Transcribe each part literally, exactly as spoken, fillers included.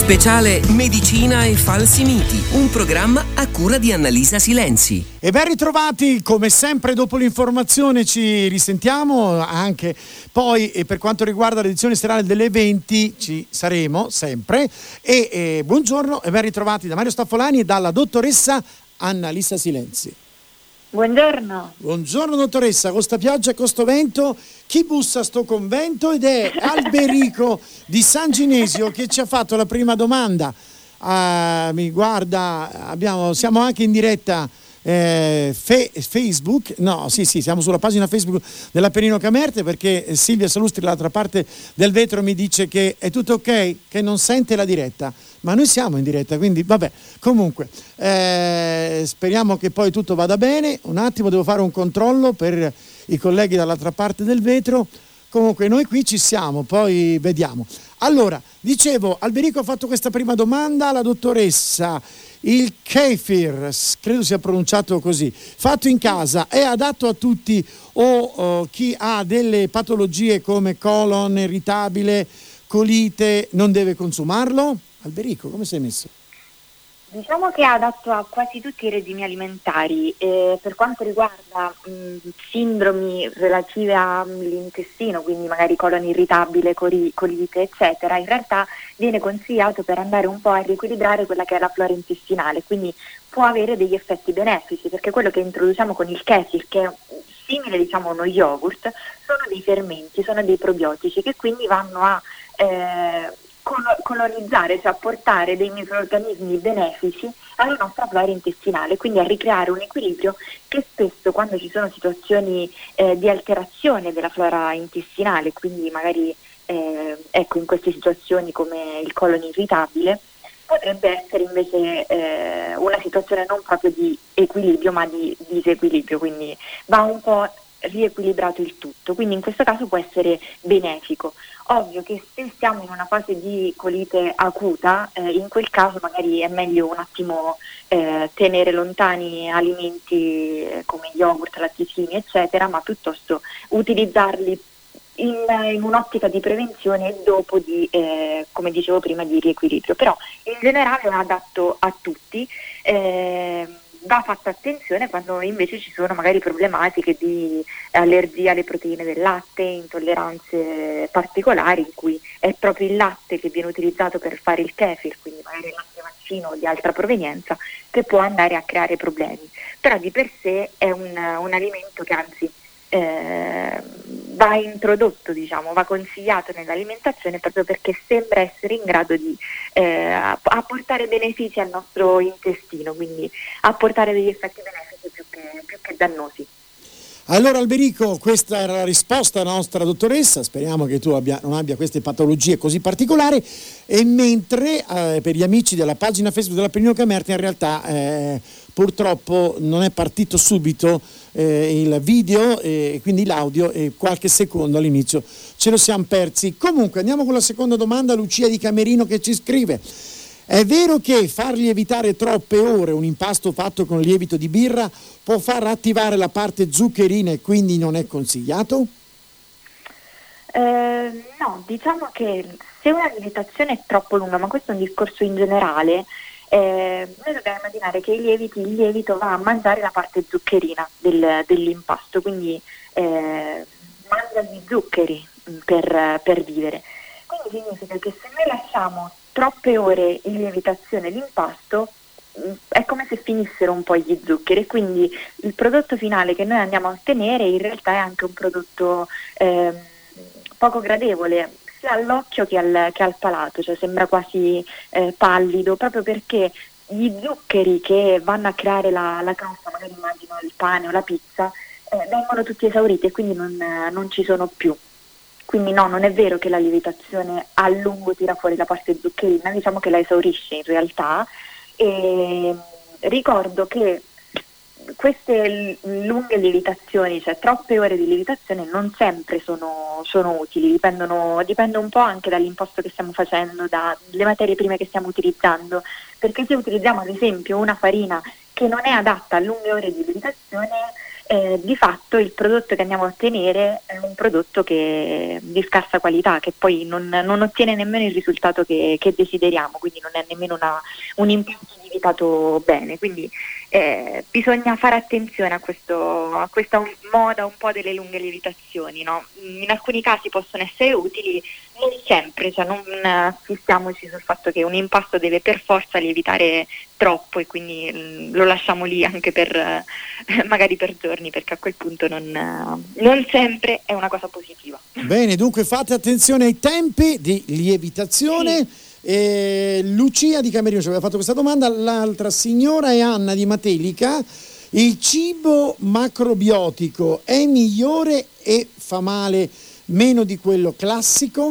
Speciale Medicina e falsi miti, un programma a cura di Annalisa Silenzi. E ben ritrovati, come sempre dopo l'informazione ci risentiamo anche poi, e per quanto riguarda l'edizione serale delle venti ci saremo sempre e, e buongiorno e ben ritrovati da Mario Staffolani e dalla dottoressa Annalisa Silenzi. Buongiorno. Buongiorno dottoressa, con sta pioggia e con sto vento, chi bussa sto convento? Ed è Alberico di San Ginesio che ci ha fatto la prima domanda. Uh, mi guarda, abbiamo, siamo anche in diretta eh, fe, Facebook, no sì sì siamo sulla pagina Facebook dell'Appennino Camerte, perché Silvia Salustri dall'altra parte del vetro mi dice che è tutto ok, che non sente la diretta, ma noi siamo in diretta, quindi vabbè, comunque eh, speriamo che poi tutto vada bene. Un attimo, devo fare un controllo per i colleghi dall'altra parte del vetro. Comunque noi qui ci siamo, poi vediamo. Allora, dicevo, Alberico ha fatto questa prima domanda alla dottoressa. Il kefir, credo sia pronunciato così, fatto in casa, è adatto a tutti o oh, chi ha delle patologie come colon irritabile, colite, non deve consumarlo? Alberico, come sei messo? Diciamo che è adatto a quasi tutti i regimi alimentari. Eh, per quanto riguarda mh, sindromi relative all'intestino, quindi magari colon irritabile, cori- colite, eccetera, in realtà viene consigliato per andare un po' a riequilibrare quella che è la flora intestinale, quindi può avere degli effetti benefici, perché quello che introduciamo con il kefir, che è simile diciamo a uno yogurt, sono dei fermenti, sono dei probiotici che quindi vanno a eh, colonizzare, cioè apportare dei microrganismi benefici alla nostra flora intestinale, quindi a ricreare un equilibrio che spesso, quando ci sono situazioni eh, di alterazione della flora intestinale, quindi magari eh, ecco in queste situazioni come il colon irritabile, potrebbe essere invece eh, una situazione non proprio di equilibrio ma di disequilibrio, quindi va un po' riequilibrato il tutto, quindi in questo caso può essere benefico. Ovvio che se siamo in una fase di colite acuta, eh, in quel caso magari è meglio un attimo eh, tenere lontani alimenti eh, come yogurt, latticini, eccetera, ma piuttosto utilizzarli in, in un'ottica di prevenzione e dopo di, eh, come dicevo prima, di riequilibrio. Però in generale è adatto a tutti. Eh, va fatta attenzione quando invece ci sono magari problematiche di allergia alle proteine del latte, intolleranze particolari in cui è proprio il latte che viene utilizzato per fare il kefir, quindi magari il latte vaccino o di altra provenienza, che può andare a creare problemi. Però di per sé è un, un alimento che anzi eh, va introdotto, diciamo, va consigliato nell'alimentazione proprio perché sembra essere in grado di eh, apportare benefici al nostro intestino, quindi apportare degli effetti benefici più che, più che dannosi. Allora Alberico, questa era la risposta nostra dottoressa, speriamo che tu abbia, non abbia queste patologie così particolari, e mentre eh, per gli amici della pagina Facebook dell'Appennino Camerte in realtà eh, purtroppo non è partito subito eh, il video e quindi l'audio, e qualche secondo all'inizio ce lo siamo persi. Comunque andiamo con la seconda domanda. Lucia di Camerino che ci scrive: è vero che far lievitare troppe ore un impasto fatto con lievito di birra può far attivare la parte zuccherina e quindi non è consigliato? Eh, no, diciamo che se una lievitazione è troppo lunga, ma questo è un discorso in generale, eh, noi dobbiamo immaginare che i lieviti, il lievito va a mangiare la parte zuccherina del, dell'impasto, quindi eh, mangia gli zuccheri per, per vivere. Quindi significa che se noi lasciamo troppe ore in lievitazione l'impasto, è come se finissero un po' gli zuccheri, quindi il prodotto finale che noi andiamo a ottenere in realtà è anche un prodotto eh, poco gradevole sia all'occhio che al, che al palato, cioè sembra quasi eh, pallido, proprio perché gli zuccheri che vanno a creare la, la crosta, magari immagino il pane o la pizza, eh, vengono tutti esauriti e quindi non, non ci sono più. Quindi no, non è vero che la lievitazione a lungo tira fuori la parte zuccherina, diciamo che la esaurisce in realtà. E ricordo che queste lunghe lievitazioni, cioè troppe ore di lievitazione, non sempre sono, sono utili, dipendono, dipende un po' anche dall'impasto che stiamo facendo, dalle materie prime che stiamo utilizzando, perché se utilizziamo ad esempio una farina che non è adatta a lunghe ore di lievitazione, eh, di fatto il prodotto che andiamo a ottenere è un prodotto che di scarsa qualità, che poi non, non ottiene nemmeno il risultato che, che desideriamo, quindi non è nemmeno una, un impianto lievitato bene. Quindi eh, bisogna fare attenzione a, questo, a questa moda un po' delle lunghe lievitazioni, no? In alcuni casi possono essere utili, non sempre, cioè non eh, fissiamoci sul fatto che un impasto deve per forza lievitare troppo e quindi mh, lo lasciamo lì anche per eh, magari per giorni, perché a quel punto non, eh, non sempre è una cosa positiva. Bene, dunque fate attenzione ai tempi di lievitazione. Sì. Eh, Lucia di Camerino ci aveva fatto questa domanda, l'altra signora è Anna di Matelica. Il cibo macrobiotico è migliore e fa male meno di quello classico?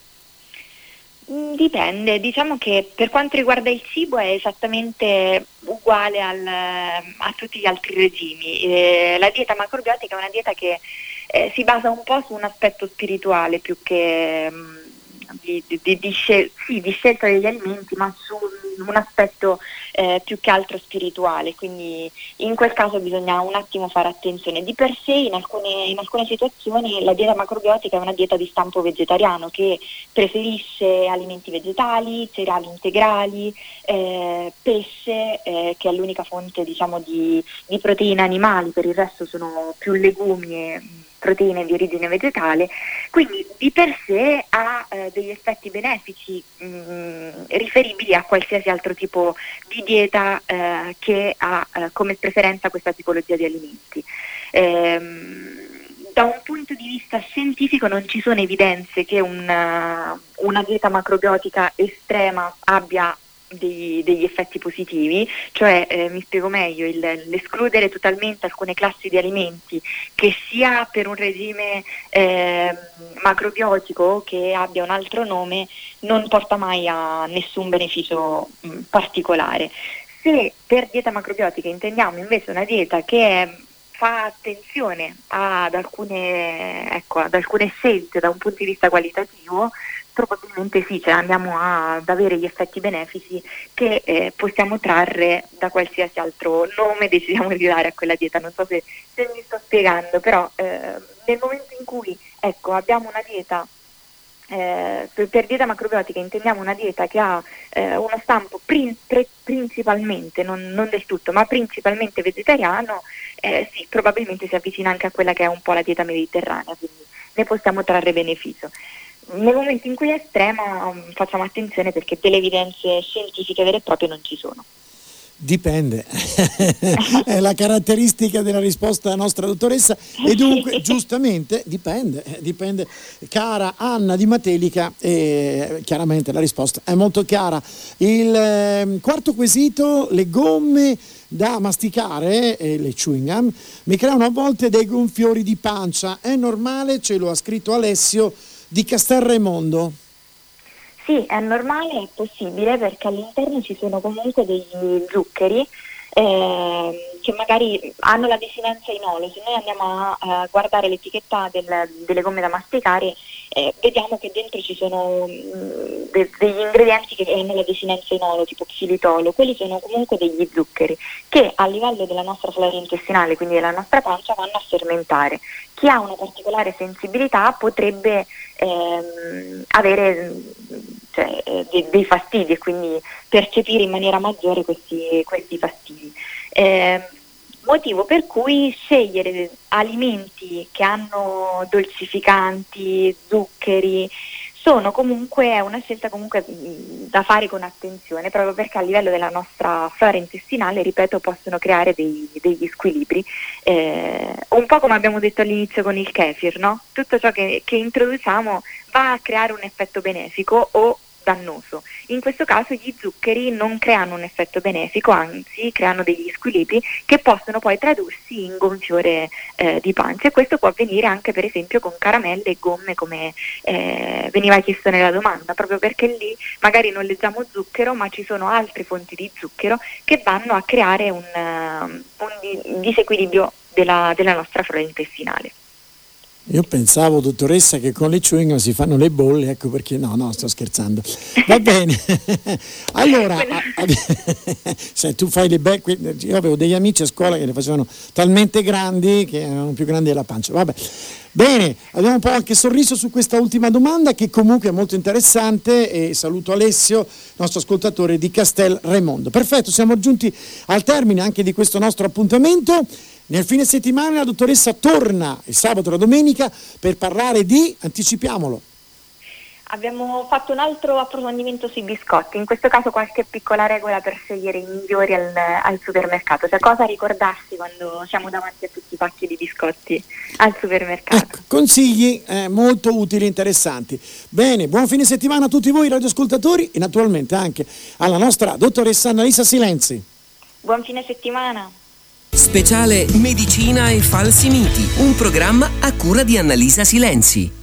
Dipende, diciamo che per quanto riguarda il cibo è esattamente uguale al, a tutti gli altri regimi. Eh, la dieta macrobiotica è una dieta che eh, si basa un po' su un aspetto spirituale più che mh, di, di, di, scel- sì, di scelta degli alimenti, ma su un aspetto eh, più che altro spirituale, quindi in quel caso bisogna un attimo fare attenzione. Di per sé in alcune, in alcune situazioni la dieta macrobiotica è una dieta di stampo vegetariano che preferisce alimenti vegetali, cereali integrali, eh, pesce eh, che è l'unica fonte, diciamo, di, di proteine animali, per il resto sono più legumi e proteine di origine vegetale, quindi di per sé ha eh, degli effetti benefici mh, riferibili a qualsiasi altro tipo di dieta eh, che ha eh, come preferenza questa tipologia di alimenti. Ehm, da un punto di vista scientifico non ci sono evidenze che una, una dieta macrobiotica estrema abbia Dei, degli effetti positivi, cioè eh, mi spiego meglio, il, l'escludere totalmente alcune classi di alimenti, che sia per un regime eh, macrobiotico che abbia un altro nome, non porta mai a nessun beneficio mh, particolare. Se per dieta macrobiotica intendiamo invece una dieta che è, fa attenzione ad alcune, ecco, ad alcune scelte da un punto di vista qualitativo, probabilmente sì, cioè andiamo a, ad avere gli effetti benefici che eh, possiamo trarre da qualsiasi altro nome decidiamo di dare a quella dieta. Non so se, se mi sto spiegando, però eh, nel momento in cui ecco, abbiamo una dieta, eh, per, per dieta macrobiotica intendiamo una dieta che ha eh, uno stampo prin, pre, principalmente, non, non del tutto, ma principalmente vegetariano, eh, sì, probabilmente si avvicina anche a quella che è un po' la dieta mediterranea, quindi ne possiamo trarre beneficio. Nel momento in cui è estrema facciamo attenzione, perché delle evidenze scientifiche vere e proprie non ci sono. Dipende, è la caratteristica della risposta della nostra dottoressa, e dunque giustamente dipende, dipende. Cara Anna di Matelica, e chiaramente la risposta è molto chiara. Il eh, quarto quesito: le gomme da masticare, eh, le chewing gum, mi creano a volte dei gonfiori di pancia, è normale? Ce lo ha scritto Alessio di Castelraimondo. Sì, è normale, è possibile, perché all'interno ci sono comunque degli zuccheri eh, che magari hanno la desinenza in olio. Se noi andiamo a, a guardare l'etichetta del, delle gomme da masticare, eh, vediamo che dentro ci sono mh, de, degli ingredienti che hanno la desinenza in olio, tipo xilitolo. Quelli sono comunque degli zuccheri che a livello della nostra flora intestinale, quindi della nostra pancia, vanno a fermentare. Chi ha una particolare sensibilità potrebbe ehm, avere cioè, de- dei fastidi e quindi percepire in maniera maggiore questi, questi fastidi. Eh, motivo per cui scegliere alimenti che hanno dolcificanti, zuccheri, sono comunque, è una scelta comunque da fare con attenzione, proprio perché a livello della nostra flora intestinale, ripeto, possono creare dei, degli squilibri, eh, un po' come abbiamo detto all'inizio con il kefir, no? Tutto ciò che, che introduciamo va a creare un effetto benefico o dannoso. In questo caso gli zuccheri non creano un effetto benefico, anzi creano degli squilibri che possono poi tradursi in gonfiore eh, di pancia, e questo può avvenire anche per esempio con caramelle e gomme, come eh, veniva chiesto nella domanda, proprio perché lì magari non leggiamo zucchero, ma ci sono altre fonti di zucchero che vanno a creare un, uh, un disequilibrio della, della nostra flora intestinale. Io pensavo, dottoressa, che con le chewing si fanno le bolle, ecco perché no, no, sto scherzando. Va bene. Allora, a, a, se tu fai le be- io avevo degli amici a scuola che le facevano talmente grandi che erano più grandi della pancia. Vabbè. Bene, abbiamo un po' anche sorriso su questa ultima domanda che comunque è molto interessante e saluto Alessio, nostro ascoltatore di Castel Raimondo. Perfetto, siamo giunti al termine anche di questo nostro appuntamento. Nel fine settimana la dottoressa torna il sabato e la domenica per parlare di, anticipiamolo. Abbiamo fatto un altro approfondimento sui biscotti, in questo caso qualche piccola regola per scegliere i migliori al, al supermercato, cioè cosa ricordarsi quando siamo davanti a tutti i pacchi di biscotti al supermercato. Ecco, consigli eh, molto utili e interessanti. Bene, buon fine settimana a tutti voi radioascoltatori e naturalmente anche alla nostra dottoressa Annalisa Silenzi. Buon fine settimana. Speciale Medicina e falsi miti, un programma a cura di Annalisa Silenzi.